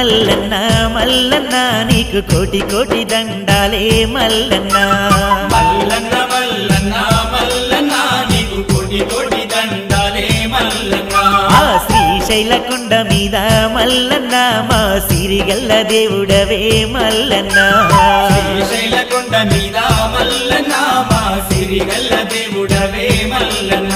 మల్లన్న మల్లన్న నీకు కోటి కోటి దండాలే మల్లన్న మల్లన్న మల్లన్న మల్లన్న నీకు కోటి కోటి దండాలే మల్లన్న ఆ శ్రీశైల కొండ మీద మల్లన్న మా సిరిగల్ల దేవుడవే మల్లన్న శ్రీశైల కొండ మీద మల్లన్న మా సిరిగల్ల దేవుడవే మల్లన్న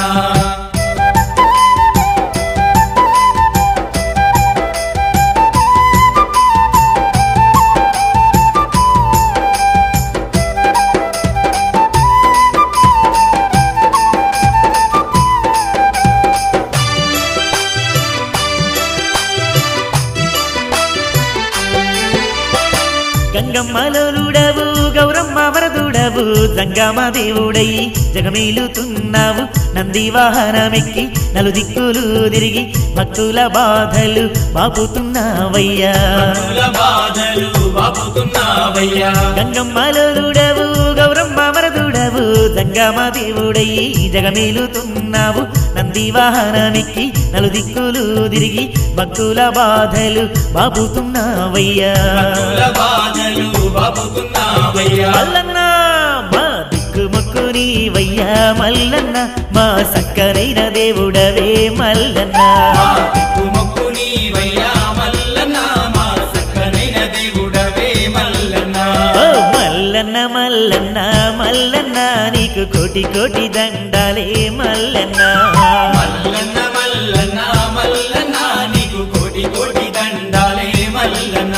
గంగమ్మలోలుడవు గౌరమ్మ వరదుడవు జంగమ దేవుడై జగమేలుతున్నావు నంది వాహనమెక్కి నలుదిక్కులు తిరిగి భక్తుల బాధలు బాపుతున్నావయ్యా గంగమ్మలోలుడవు గౌరమ్మ వరదుడవు జంగమ దేవుడై జగమేలుతున్నావు నంది వాహనమెక్కి నలుదిక్కులు తిరిగి భక్తుల బాధలు బాపుతున్నావయ్యా మల్లన్న మా దిక్కు మొక్కు నీవయ్యా మల్లన్న మా సక్కరైన దేవుడవే మల్లన్న ఓ మల్లన్న మల్లన్న మల్లన్న నీకు కోటి కోటి దండాలే మల్లన్న మల్లన్న మల్లన్న మల్లన్న నీకు కోటి కోటి దండాలే మల్లన్న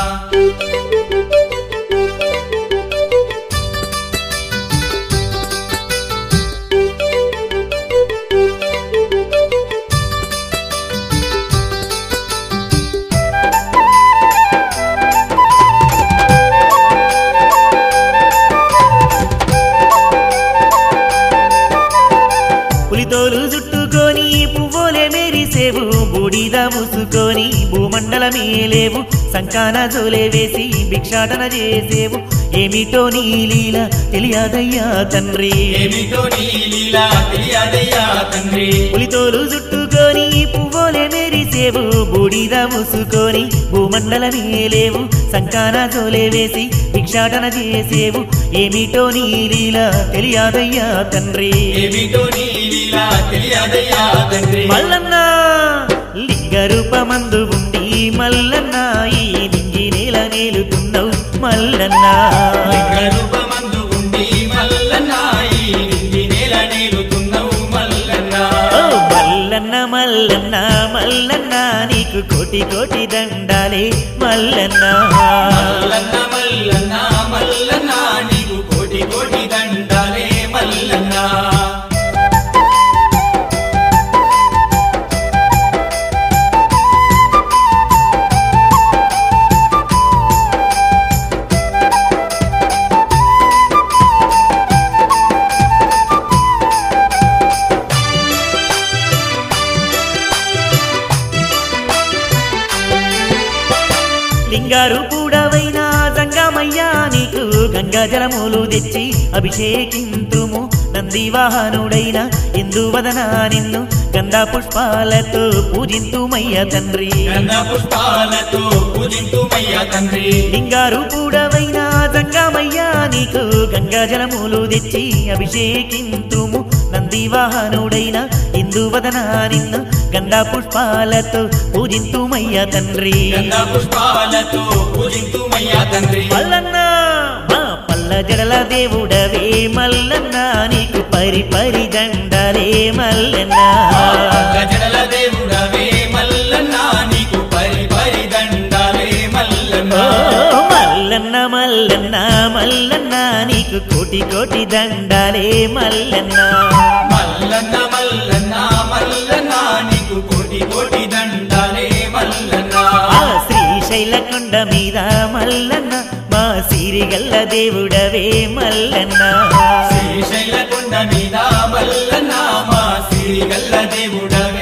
పులితోలు చుట్టుకొని పువ్వులే మెరిసేవు బూడిద మూసుకొని భూమండలమేలేవు సంకాన జోలే వేసి భిక్షాటన చేసేవు ఏమిటో నీ లీల తెలియదయ్యా తండ్రి ఏమిటో నీ లీలా తెలియదయ్యా తండ్రి పులితోలు చుట్టుకొని పువ్వులే మెరిసేవు బూడిద మూసుకొని భూమండలమేలేవు సంకాన జోలే వేసి భిక్షాటన చేసేవు ఏమిటో నీ లీల తెలియదయ్యా తండ్రి ఏమిటో నీ లీలా తెలియదయ్యా తండ్రి మల్లన్న లింగ రూపమందు ఉండి మల్లన్న ఈ నింగి నేల నేలుతున్నావు మల్లన్న రూపమందు ఉండి మల్లన్న ఈ నింగి నేల నేలుతున్నావు మల్లన్న ఓ మల్లన్న మల్లన్న మల్లన్న నీకు కోటి కోటి దండాలే మల్లన్న మల్లన్న మల్లన్న మల్లన్న నీకు కోటి కోటి దండాలే మల్లన్న లింగారు కూడవైనా జంగమయ్యా నీకు గంగా జలములు తెచ్చి అభిషేకింతుము నంది వాహనుడైన ఇందువదన నిన్ను గంధ పుష్పాలతో పూజింతుమయ్య తండ్రి గంధ పుష్పాలతో పూజింతుమయ్య తండ్రి లింగారు కూడవైనా జంగమయ్యా నీకు గంగా జలములు తెచ్చి అభిషేకింతుము నంది వాహనుడైన ఇందువదన నిన్ను గంధ పుష్పాలతో పూజింతుమయ్య తండ్రి గంధ పుష్పాలతో పూజింతుమయ్య తండ్రి మల్లన్న మా పల్ల జడల దేవుడవే మల్లన్న నీకు పరి పరి దండాలే మల్లన్న గజల దేవుడవే మల్లన్న నీకు పరి పరి దండాలే మల్లన్న ఓ మల్లన్న మల్లన్న మల్లన్న నీకు కోటి కోటి దండాలే మల్లన్న మల్లన్న మల్లన్న మల్లన్న నీకు కోటి కోటి దండాలే మల్లన్న ఆ శ్రీశైల కొండ మీద మల్లన్న మా సిరిగల్ల దేవుడవే మల్లన్న శ్రీశైల కొండ మీద మల్లన్న మా సిరిగల్ల దేవుడవే